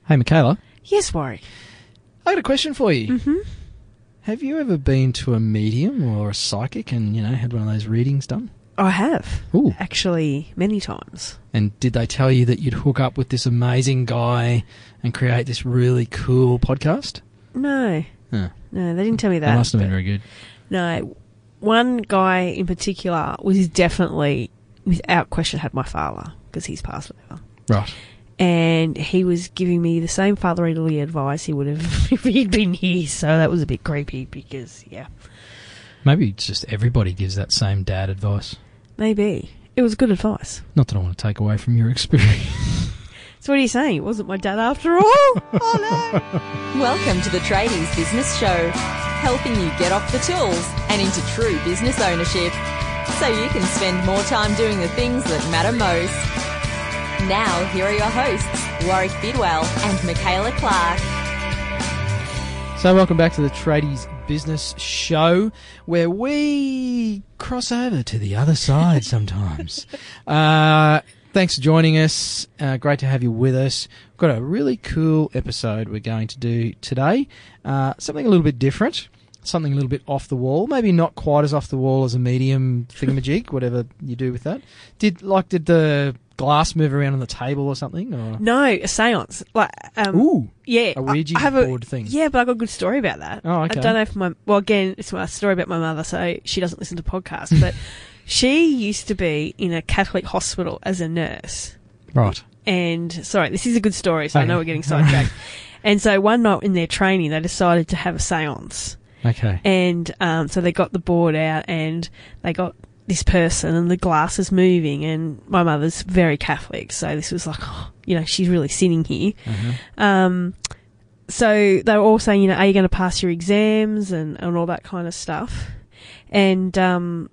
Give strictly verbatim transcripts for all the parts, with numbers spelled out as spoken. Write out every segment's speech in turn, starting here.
Hey, Michaela. Yes, Warwick. I got a question for you. Mm-hmm. Have you ever been to a medium or a psychic and, you know, had one of those readings done? I have. Ooh. Actually, many times. And did they tell you that you'd hook up with this amazing guy and create this really cool podcast? No. Huh. No, they didn't tell me that. That must have been very good. No. One guy in particular was definitely, without question, had my father, because he's passed over. Right. And he was giving me the same fatherly advice he would have if he'd been here, so that was a bit creepy because, yeah. Maybe it's just everybody gives that same dad advice. Maybe. It was good advice. Not that I want to take away from your experience. So what are you saying? It wasn't my dad after all? Oh, no. Welcome to the Tradies Business Show, helping you get off the tools and into true business ownership so you can spend more time doing the things that matter most. Now, here are your hosts, Warwick Bidwell and Michaela Clark. So welcome back to the Tradies Business Show, where we cross over to the other side sometimes. uh, thanks for joining us. Uh, great to have you with us. We've got a really cool episode we're going to do today. Uh, something a little bit different, something a little bit off the wall. Maybe not quite as off the wall as a medium thingamajig, whatever you do with that. Did like did the glass move around on the table or something? Or? No, a seance. Like, um, Ooh, yeah, a Ouija I, I have a, board thing. Yeah, but I got a good story about that. Oh, okay. I don't know if my well, again, it's my story about my mother, so she doesn't listen to podcasts. But she used to be in a Catholic hospital as a nurse. Right. And sorry, this is a good story, so okay. I know we're getting sidetracked. And so one night in their training, they decided to have a seance. Okay. And um, so they got the board out, and they got this person, and the glass is moving, and my mother's very Catholic, so this was like, oh, you know, she's really sinning here. Uh-huh. Um, so they were all saying, you know, are you going to pass your exams and, and all that kind of stuff? And um,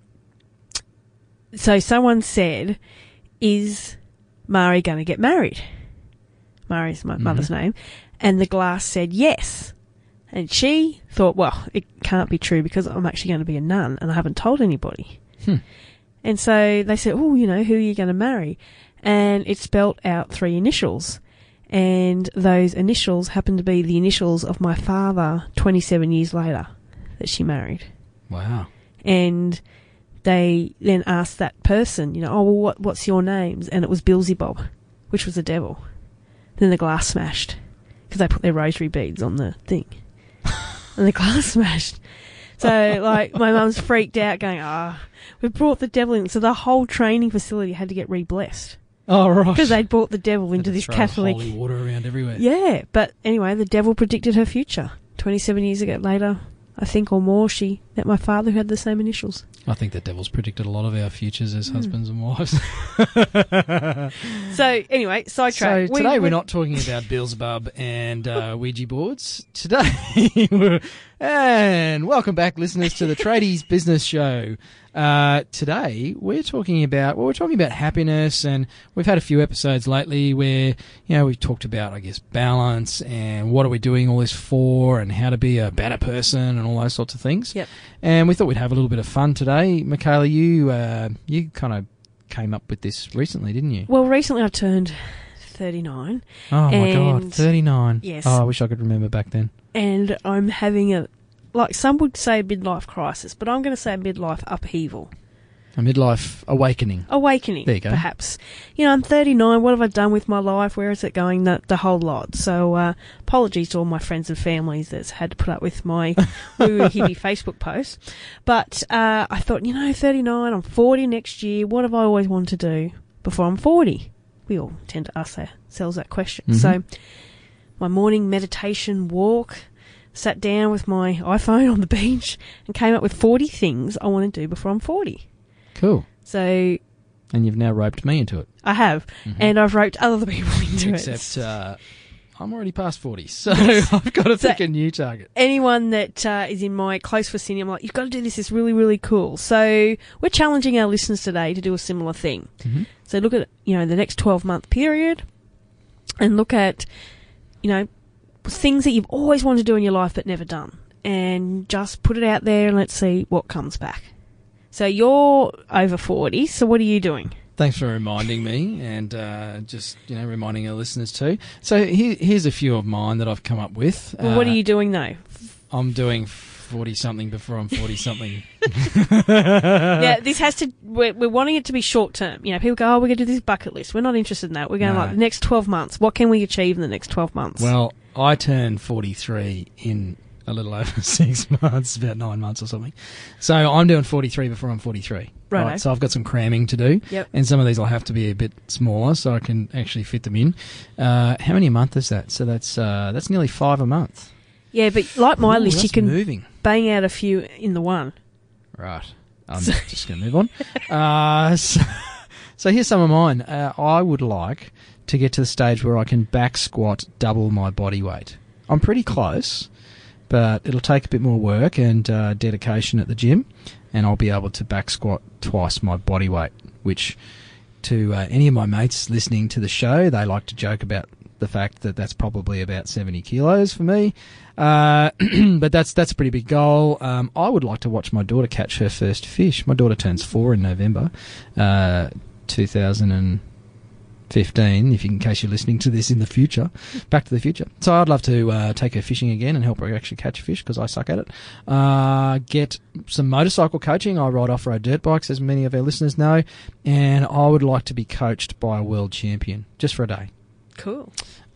so someone said, is Mari going to get married? Mari's my mm-hmm. mother's name. And the glass said yes. And she thought, well, it can't be true because I'm actually going to be a nun and I haven't told anybody. Hmm. And so they said, oh, you know, who are you going to marry? And it spelt out three initials. And those initials happened to be the initials of my father twenty-seven years later that she married. Wow. And they then asked that person, you know, oh, well, what, what's your names? And it was Beelzebub, which was the devil. Then the glass smashed because they put their rosary beads on the thing. And the glass smashed. So, like, my mum's freaked out going, ah, oh, we brought the devil in. So the whole training facility had to get re-blessed. Oh, right. Because they'd brought the devil into this throw Catholic... holy water around everywhere. Yeah, but anyway, the devil predicted her future. twenty-seven years ago later, I think, or more, she met my father who had the same initials. I think the devil's predicted a lot of our futures as mm. husbands and wives. So, anyway, sidetrack. So, we, today we, we're not talking about Beelzebub and uh, Ouija boards. Today, we're, and welcome back, listeners, to the Tradies Business Show. Uh, today, we're talking about, well, we're talking about happiness, and we've had a few episodes lately where, you know, we've talked about, I guess, balance and what are we doing all this for and how to be a better person and all those sorts of things. Yep. And we thought we'd have a little bit of fun today. Michaela, you, uh, you kind of came up with this recently, didn't you? Well, recently I turned thirty-nine. Oh, my God, thirty-nine. Yes. Oh, I wish I could remember back then. And I'm having a, like some would say, a midlife crisis, but I'm going to say a midlife upheaval. A midlife awakening. Awakening, there you go. Perhaps. You know, I'm thirty-nine. What have I done with my life? Where is it going? The, the whole lot. So, uh, apologies to all my friends and families that's had to put up with my woo hippie Facebook posts. But uh, I thought, you know, thirty-nine, I'm forty next year. What have I always wanted to do before I'm forty? We all tend to ask ourselves that question. Mm-hmm. So, my morning meditation walk, sat down with my iPhone on the beach and came up with forty things I want to do before I'm forty. Cool. So, and you've now roped me into it. I have, mm-hmm. and I've roped other people into Except, it. Except uh, I'm already past forty, so I've got to so pick a new target. Anyone that uh, is in my close vicinity, I'm like, you've got to do this. It's really, really cool. So we're challenging our listeners today to do a similar thing. Mm-hmm. So look at, you know, the next twelve-month period and look at, you know, things that you've always wanted to do in your life but never done, and just put it out there and let's see what comes back. So you're over forty, so what are you doing? Thanks for reminding me and uh, just, you know, reminding our listeners too. So here, here's a few of mine that I've come up with. Well, what Uh, are you doing now? I'm doing forty-something before I'm forty-something. Yeah, this has to. We're, we're wanting it to be short term. You know, people go, "Oh, we're going to do this bucket list." We're not interested in that. We're going No. like the next twelve months. What can we achieve in the next twelve months? Well, I turned forty-three in a little over six months, about nine months or something. So I'm doing forty-three before I'm forty-three. Righto. Right, so I've got some cramming to do. Yep. And some of these will have to be a bit smaller so I can actually fit them in. Uh, how many a month is that? So that's uh, that's nearly five a month. yeah, but like my Ooh, list, you that's can moving. bang out a few in the one. Right. I'm just going to move on. Uh, so, so here's some of mine. Uh, I would like to get to the stage where I can back squat double my body weight. I'm pretty close, but it'll take a bit more work and uh, dedication at the gym, and I'll be able to back squat twice my body weight, which to uh, any of my mates listening to the show, they like to joke about the fact that that's probably about seventy kilos for me. Uh, but that's that's a pretty big goal. Um, I would like to watch my daughter catch her first fish. My daughter turns four in November, uh, two thousand fifteen, if you, in case you're listening to this in the future, Back to the Future. So I'd love to uh, take her fishing again and help her actually catch a fish because I suck at it. Uh, get some motorcycle coaching. I ride off-road dirt bikes, as many of our listeners know, and I would like to be coached by a world champion just for a day. Cool.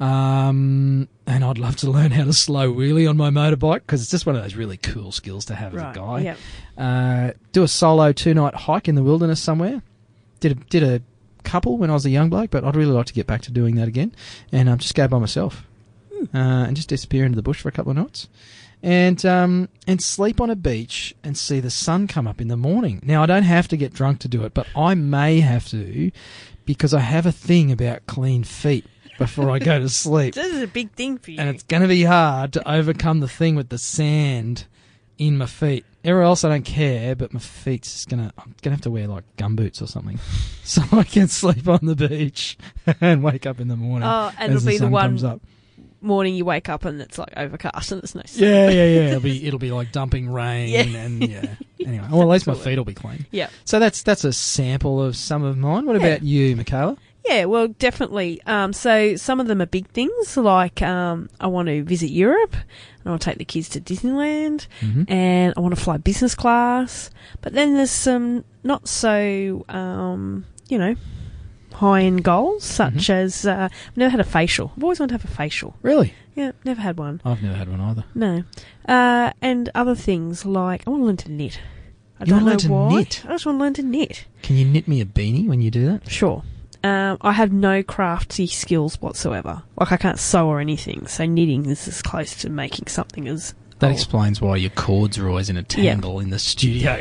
Um, and I'd love to learn how to slow wheelie on my motorbike because it's just one of those really cool skills to have Right. as a guy. Yep. Uh, do a solo two-night hike in the wilderness somewhere. Did a, did a couple when I was a young bloke, but I'd really like to get back to doing that again. And um, just go by myself uh, and just disappear into the bush for a couple of nights. And um, and sleep on a beach and see the sun come up in the morning. Now, I don't have to get drunk to do it, but I may have to because I have a thing about clean feet before I go to sleep. This is a big thing for you. And it's going to be hard to overcome the thing with the sand in my feet. Everywhere else I don't care, but my feet's just going to... I'm going to have to wear, like, gumboots or something so I can sleep on the beach and wake up in the morning Oh, and as it'll be the the sun one comes up. morning you wake up and it's like overcast and there's no sun. Yeah, yeah, yeah. It'll be, it'll be like dumping rain Yeah. and, yeah. Anyway, well, at least my Cool. feet will be clean. Yeah. So that's that's a sample of some of mine. What Yeah. about you, Michaela? Yeah, well, definitely. Um, so some of them are big things, like um, I want to visit Europe, and I want to take the kids to Disneyland, Mhm. and I want to fly business class. But then there's some not so, um, you know, high-end goals, such Mhm. as uh, I've never had a facial. I've always wanted to have a facial. Really? Yeah, never had one. I've never had one either. No. Uh, and other things like I want to learn to knit. I You don't wanna know learn to why. knit? I just want to learn to knit. Can you knit me a beanie when you do that? Sure. Um, I have no crafty skills whatsoever. Like I can't sew or anything. So knitting is as close to making something as. That oh. explains why your cords are always in a tangle in the studio.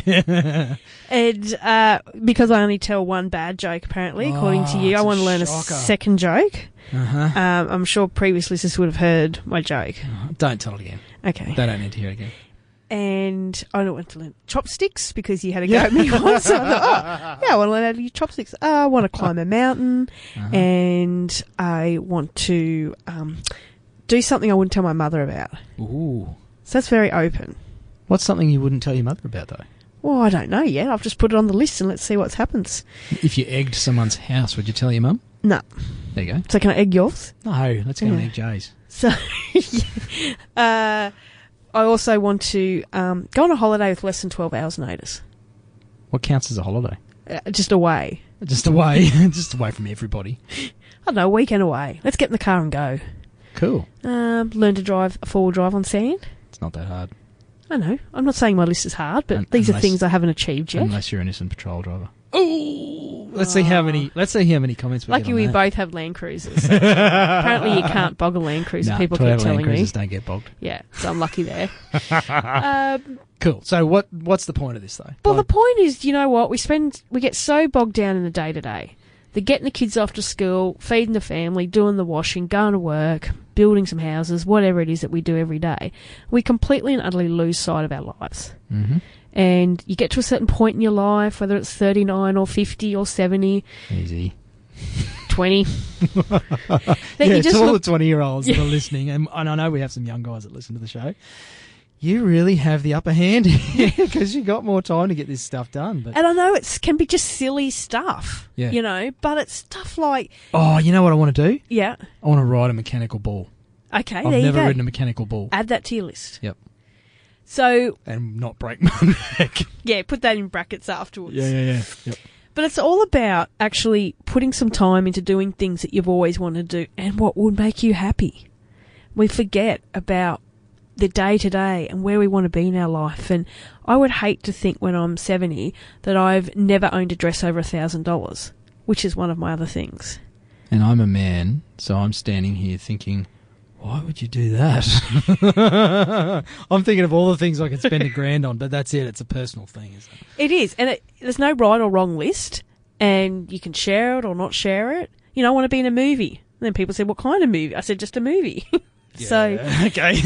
And uh, because I only tell one bad joke, apparently, according to Oh, you, I it's a want to learn a shocker. second joke. uh-huh. Um, I'm sure previous listeners would have heard my joke. Don't tell it again. Okay. They don't need to hear it again. And I don't want to learn chopsticks because you had a go at me once. So I thought, oh, yeah, I want to learn how to use chopsticks. Uh, I want to climb a mountain, Uh-huh. and I want to um, do something I wouldn't tell my mother about. Ooh. So that's very open. What's something you wouldn't tell your mother about, though? Well, I don't know yet. I've just put it on the list and let's see what happens. If you egged someone's house, would you tell your mum? No. There you go. So can I egg yours? No, let's go and Yeah. egg Jay's. So, uh, I also want to um, go on a holiday with less than twelve hours notice. What counts as a holiday? Uh, just away. Just away. Just away from everybody. I don't know, a weekend away. Let's get in the car and go. Cool. Um, learn to drive a four-wheel drive on sand. It's not that hard. I know. I'm not saying my list is hard, but Un- these are unless- things I haven't achieved yet. Unless you're an innocent patrol driver. Ooh. Let's see how many. Let's see how many comments we Lucky get on we that. both have Land Cruisers. So apparently you can't bog a Land Cruiser. Nah, People Toyota keep telling Land me. Cruisers don't get bogged. Yeah, so I'm lucky there. um, Cool. So what? What's the point of this, though? well, Like- the point is, you know what? We spend, we get so bogged down in the day to day. The getting the kids off to school, feeding the family, doing the washing, going to work, building some houses, whatever it is that we do every day. We completely and utterly lose sight of our lives. Mhm. And you get to a certain point in your life, whether it's thirty-nine or fifty or seventy, Easy. twenty, that yeah, you just to all look, the twenty-year-olds that Yeah. are listening, and, and I know we have some young guys that listen to the show. you really have the upper hand here because you got more time to get this stuff done. But And I know it can be just silly stuff, Yeah. you know, but it's stuff like, oh, you know what I want to do? yeah, I want to ride a mechanical bull. okay, I've there you never go. ridden a mechanical bull. Add that to your list. Yep. So, And not break my neck. yeah, put that in brackets afterwards. yeah, yeah, yeah. Yep. But it's all about actually putting some time into doing things that you've always wanted to do and what would make you happy. We forget about the day-to-day and where we want to be in our life. And I would hate to think when I'm seventy that I've never owned a dress over a thousand dollars, which is one of my other things. And I'm a man, so I'm standing here thinking, why would you do that? I'm thinking of all the things I could spend a grand on, but that's it. It's a personal thing, isn't it? It is. And it, there's no right or wrong list. And you can share it or not share it. You know, I want to be in a movie. And then people said, what kind of movie? I said, just a movie. So, Yeah, okay.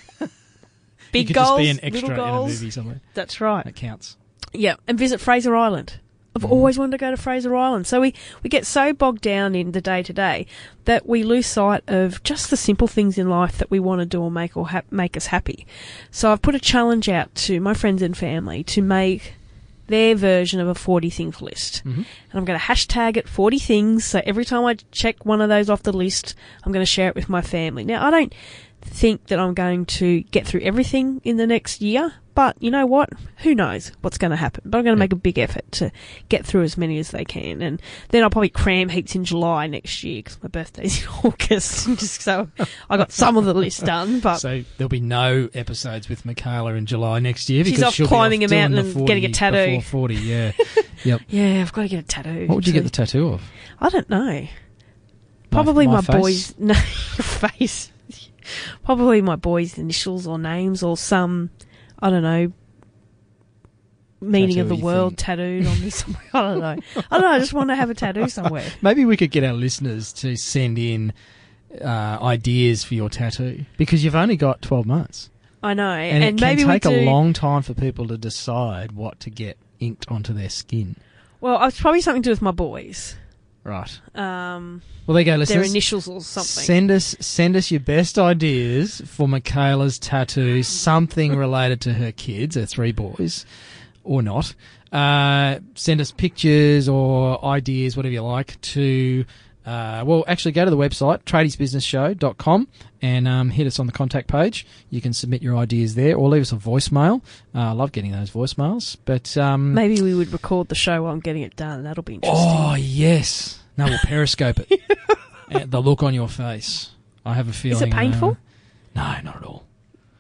big you could goals, just be an extra little in a goals. movie somewhere. That's right. That counts. Yeah, and visit Fraser Island. I've Mm. always wanted to go to Fraser Island. So we, we get so bogged down in the day-to-day that we lose sight of just the simple things in life that we want to do or make or ha- make us happy. So I've put a challenge out to my friends and family to make their version of a forty things list. Mm-hmm. And I'm going to hashtag it forty things. So every time I check one of those off the list, I'm going to share it with my family. Now, I don't think that I'm going to get through everything in the next year, but you know what? Who knows what's going to happen? But I'm going to Yeah. make a big effort to get through as many as they can. And then I'll probably cram heaps in July next year because my birthday's in August. Just so I got some of the list done. But So there'll be no episodes with Michaela in July next year She's because off she'll climbing be a off doing mountain the and forty getting a tattoo. Before forty, yeah. Yep. yeah, I've got to get a tattoo. What would you get the actually. tattoo of? I don't know. Probably my my, face? boys' no, your face. Probably my boys' initials or names or some, I don't know, meaning Tattoo of the you world think. tattooed on me somewhere. I don't know. I don't know. I just want to have a tattoo somewhere. Maybe we could get our listeners to send in uh, ideas for your tattoo because you've only got twelve months. I know. And, And, it can maybe take we do. a long time for people to decide what to get inked onto their skin. Well, it's probably something to do with my boys. Right. Um, Well, there you go, their listeners. initials or something. Send us send us your best ideas for Michaela's tattoo, something related to her kids, her three boys, or not. Uh, send us pictures or ideas, whatever you like, to uh, well, actually go to the website tradies business show dot com and um, hit us on the contact page. You can submit your ideas there, or leave us a voicemail. Uh, I love getting those voicemails, but um, Maybe we would record the show while I'm getting it done. That'll be interesting. oh yes, no, we'll periscope it. Uh, the look on your face. I have a feeling. Is it painful? Uh, no, not at all.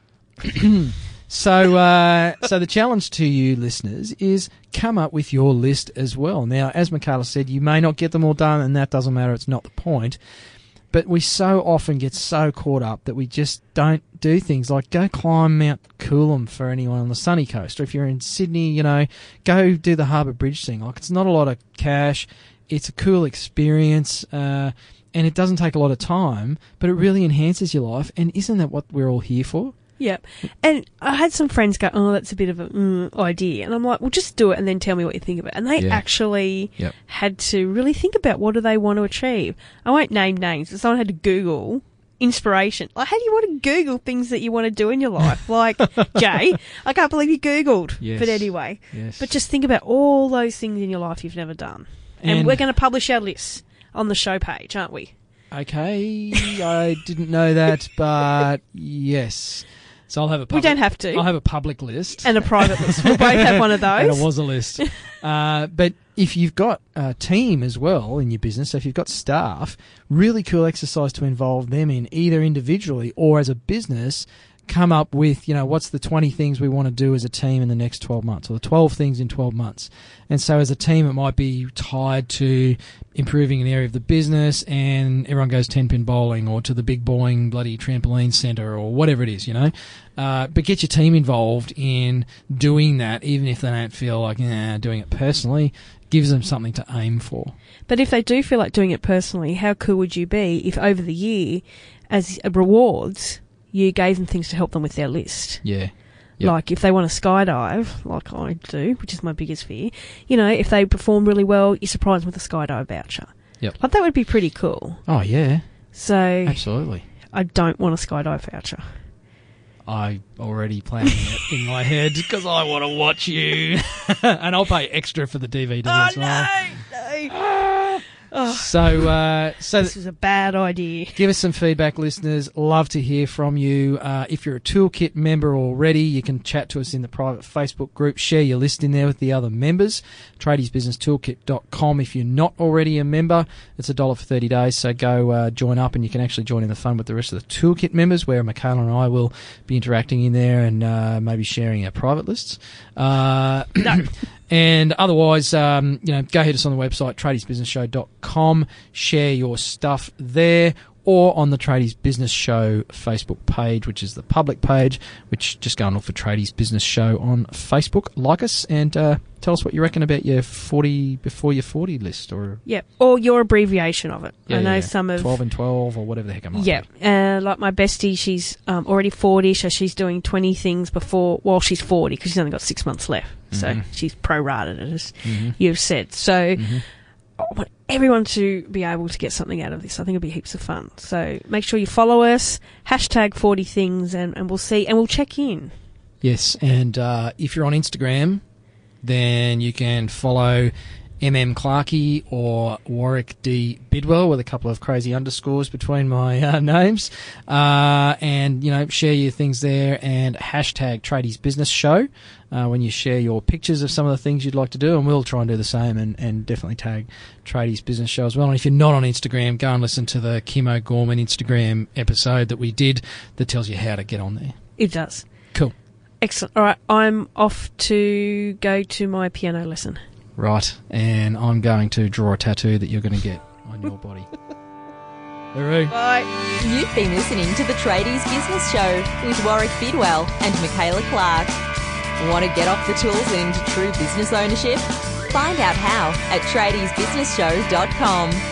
so, uh, so the challenge to you listeners is come up with your list as well. Now, as Michaela said, you may not get them all done, and that doesn't matter. It's not the point. But we so often get so caught up that we just don't do things like go climb Mount Coolum for anyone on the sunny coast, or if you're in Sydney, you know, go do the Harbour Bridge thing. Like, it's not a lot of cash. It's a cool experience. Uh, And it doesn't take a lot of time, but it really enhances your life. And isn't that what we're all here for? Yep. And I had some friends go, oh, that's a bit of a mm, idea. And I'm like, well, just do it and then tell me what you think of it. And they Yeah. actually Yep. had to really think about what do they want to achieve. I won't name names, but someone had to Google inspiration. Like, how do you want to Google things that you want to do in your life? Like, Jay, I can't believe you Googled. Yes. But anyway. Yes. But just think about all those things in your life you've never done. And, And- we're going to publish our lists on the show page, aren't we? Okay, I didn't know that, but yes. So I'll have a public, We don't have to. I'll have a public list. And a private list. We'll both have one of And those. it was a list. uh, but if you've got a team as well in your business, so if you've got staff, really cool exercise to involve them in either individually or as a business. Come up with, you know, what's the twenty things we want to do as a team in the next twelve months, or the twelve things in twelve months. And so as a team, it might be tied to improving an area of the business, and everyone goes ten-pin bowling, or to the big boring bloody trampoline centre, or whatever it is, you know. Uh, but get your team involved in doing that, even if they don't feel like, nah, doing it personally, gives them something to aim for. But if they do feel like doing it personally, how cool would you be if over the year, as rewards, you gave them things to help them with their list? Yeah. Yep. Like if they want to skydive, like I do, which is my biggest fear, you know, if they perform really well, you surprise them with a skydive voucher. Yep. Like that would be pretty cool. Oh, yeah. So Absolutely. I don't want a skydive voucher. I already planning it in my head because I want to watch you, and I'll pay extra for the D V D Oh, as well. no, no. Oh, So, uh, so this is a bad idea. give us some feedback, listeners. Love to hear from you. Uh, if you're a Toolkit member already, you can chat to us in the private Facebook group. Share your list in there with the other members. tradies business toolkit dot com. If you're not already a member, it's a dollar for thirty days. So go uh, join up, and you can actually join in the fun with the rest of the Toolkit members, where Michaela and I will be interacting in there and uh, maybe sharing our private lists. Uh, No. And otherwise, um, you know, go hit us on the website, tradies business show dot com. Share your stuff there, or on the Tradies Business Show Facebook page, which is the public page, which just go and look for Tradies Business Show on Facebook. Like us and uh, tell us what you reckon about your forty before your forty list, or Yeah, or your abbreviation of it. yeah, I know yeah, some of twelve and twelve or whatever the heck it might yeah, be. uh, like my bestie, she's um, already forty, so she's doing twenty things before. Well, she's forty because she's only got six months left, so Mhm. she's prorated it, as Mhm. you've said. So Mhm. I want everyone to be able to get something out of this. I think it'll be heaps of fun. So make sure you follow us, hashtag forty things, and, and we'll see, and we'll check in. Yes, and uh, if you're on Instagram, then you can follow M M Clarkey or Warwick D Bidwell with a couple of crazy underscores between my uh, names, uh, and you know, share your things there, and hashtag Tradies Business Show uh, when you share your pictures of some of the things you'd like to do, and we'll try and do the same, and, and definitely tag Tradies Business Show as well. And if you're not on Instagram, go and listen to the Kim O'Gorman Instagram episode that we did that tells you how to get on there. It does. Cool. Excellent. All right, I'm off to go to my piano lesson. Right, and I'm going to draw a tattoo that you're going to get on your body. Hooray. Bye. You've been listening to the Tradies Business Show with Warwick Bidwell and Michaela Clark. Want to get off the tools and into true business ownership? Find out how at tradies business show dot com.